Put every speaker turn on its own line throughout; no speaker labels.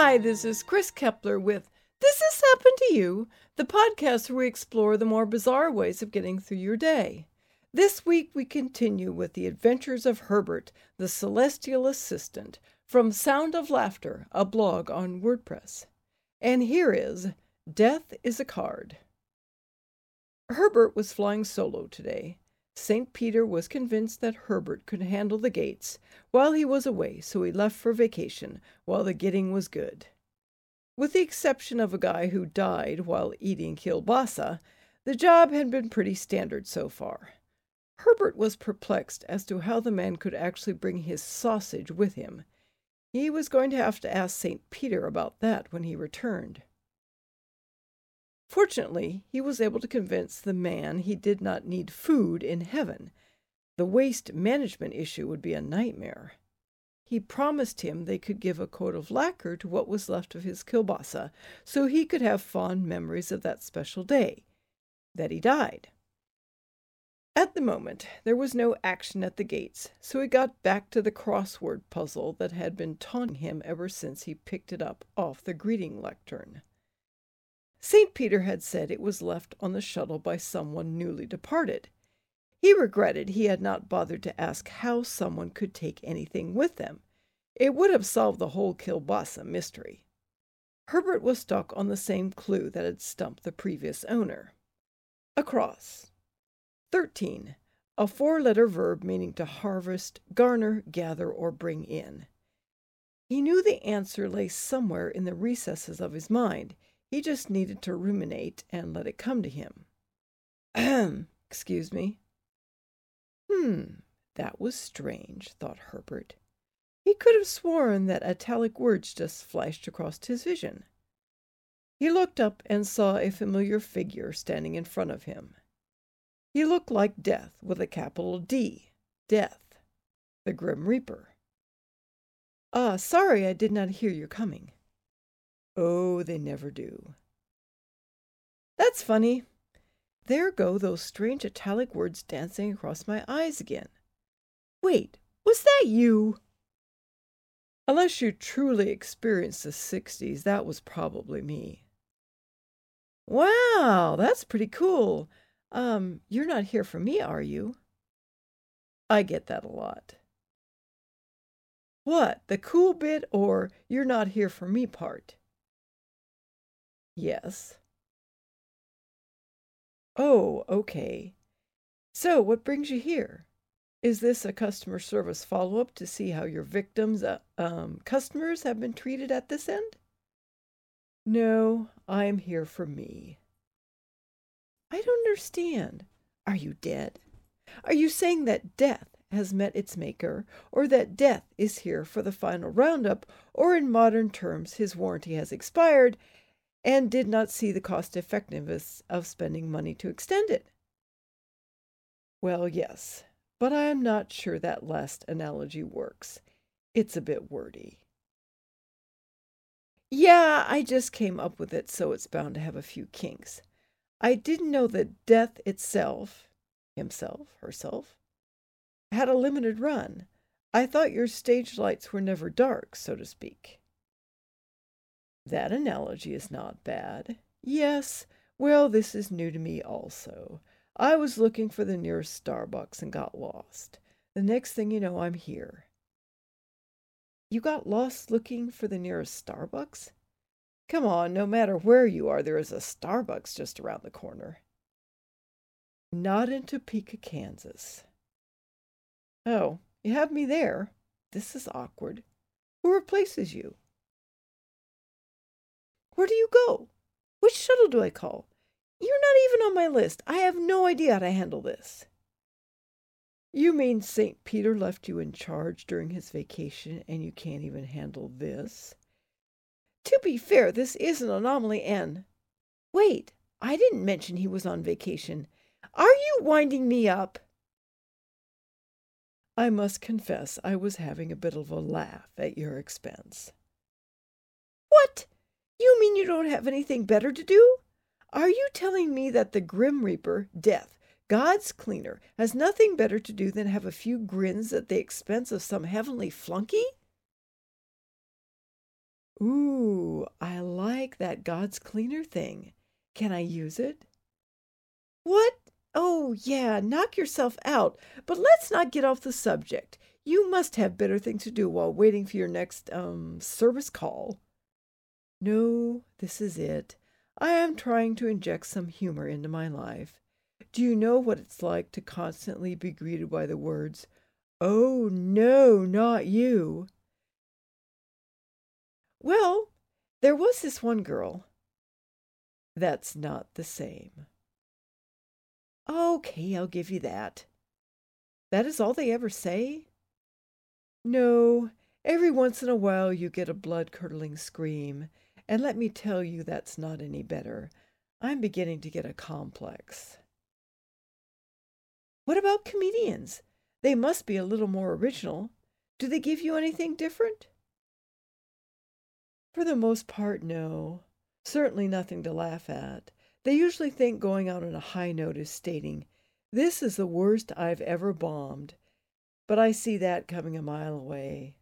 Hi, this is Chris Kepler with This Has Happened to You, the podcast where we explore the more bizarre ways of getting through your day. This week we continue with the adventures of Herbert, the celestial assistant, from Sound of Laughter, a blog on WordPress. And here is Death is a Card. Herbert was flying solo today. St. Peter was convinced that Herbert could handle the gates while he was away, so he left for vacation while the getting was good. With the exception of a guy who died while eating kielbasa, the job had been pretty standard so far. Herbert was perplexed as to how the man could actually bring his sausage with him. He was going to have to ask St. Peter about that when he returned. Fortunately, he was able to convince the man he did not need food in heaven. The waste management issue would be a nightmare. He promised him they could give a coat of lacquer to what was left of his kielbasa, so he could have fond memories of that special day, that he died. At the moment, there was no action at the gates, so he got back to the crossword puzzle that had been taunting him ever since he picked it up off the greeting lectern. St. Peter had said it was left on the shuttle by someone newly departed. He regretted he had not bothered to ask how someone could take anything with them. It would have solved the whole kielbasa mystery. Herbert was stuck on the same clue that had stumped the previous owner. A cross. 13. A 4-letter verb meaning to harvest, garner, gather, or bring in. He knew the answer lay somewhere in the recesses of his mind. He just needed to ruminate and let it come to him. Excuse me. That was strange, thought Herbert. He could have sworn that italic words just flashed across his vision. He looked up and saw a familiar figure standing in front of him. He looked like Death with a capital D, Death, the Grim Reaper. Sorry I did not hear you coming. Oh, they never do. That's funny. There go those strange italic words dancing across my eyes again. Wait, was that you? Unless you truly experienced the 60s, that was probably me. Wow, that's pretty cool. You're not here for me, are you? I get that a lot. What, the cool bit or you're not here for me part? Yes. Oh, okay. So, what brings you here? Is this a customer service follow-up to see how your victims, customers have been treated at this end? No, I am here for me. I don't understand. Are you dead? Are you saying that death has met its maker, or that death is here for the final roundup, or in modern terms his warranty has expired, and did not see the cost-effectiveness of spending money to extend it? Well, yes, but I am not sure that last analogy works. It's a bit wordy. Yeah, I just came up with it, so it's bound to have a few kinks. I didn't know that death itself, himself, herself, had a limited run. I thought your stage lights were never dark, so to speak. That analogy is not bad. Yes, well, this is new to me also. I was looking for the nearest Starbucks and got lost. The next thing you know, I'm here. You got lost looking for the nearest Starbucks? Come on, no matter where you are, there is a Starbucks just around the corner. Not in Topeka, Kansas. Oh, you have me there. This is awkward. Who replaces you? Where do you go? Which shuttle do I call? You're not even on my list. I have no idea how to handle this. You mean St. Peter left you in charge during his vacation and you can't even handle this? To be fair, this is an anomaly and... Wait, I didn't mention he was on vacation. Are you winding me up? I must confess I was having a bit of a laugh at your expense. What? You mean you don't have anything better to do? Are you telling me that the Grim Reaper, Death, God's cleaner, has nothing better to do than have a few grins at the expense of some heavenly flunky? Ooh, I like that God's cleaner thing. Can I use it? What? Oh, yeah, knock yourself out. But let's not get off the subject. You must have better things to do while waiting for your next, service call. No, this is it. I am trying to inject some humor into my life. Do you know what it's like to constantly be greeted by the words, "Oh, no, not you"? Well, there was this one girl. That's not the same. Okay, I'll give you that. That is all they ever say? No, every once in a while you get a blood-curdling scream, and let me tell you that's not any better. I'm beginning to get a complex. What about comedians? They must be a little more original. Do they give you anything different? For the most part, no. Certainly nothing to laugh at. They usually think going out on a high note is stating, "This is the worst I've ever bombed." But I see that coming a mile away.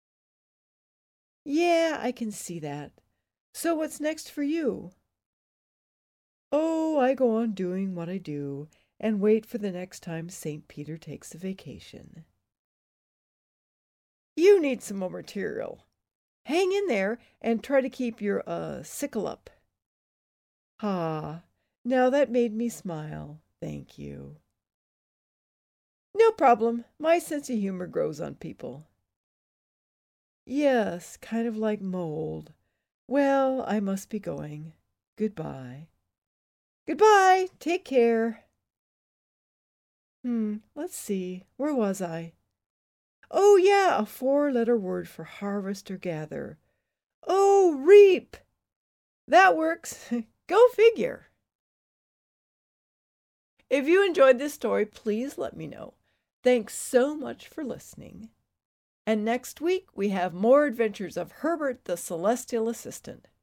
Yeah, I can see that. So what's next for you? Oh, I go on doing what I do and wait for the next time St. Peter takes a vacation. You need some more material. Hang in there and try to keep your, sickle up. Ah, now that made me smile. Thank you. No problem. My sense of humor grows on people. Yes, kind of like mold. Well, I must be going. Goodbye. Goodbye. Take care. Let's see. Where was I? Oh, yeah, a 4-letter word for harvest or gather. Oh, reap. That works. Go figure. If you enjoyed this story, please let me know. Thanks so much for listening. And next week, we have more adventures of Herbert the Celestial Assistant.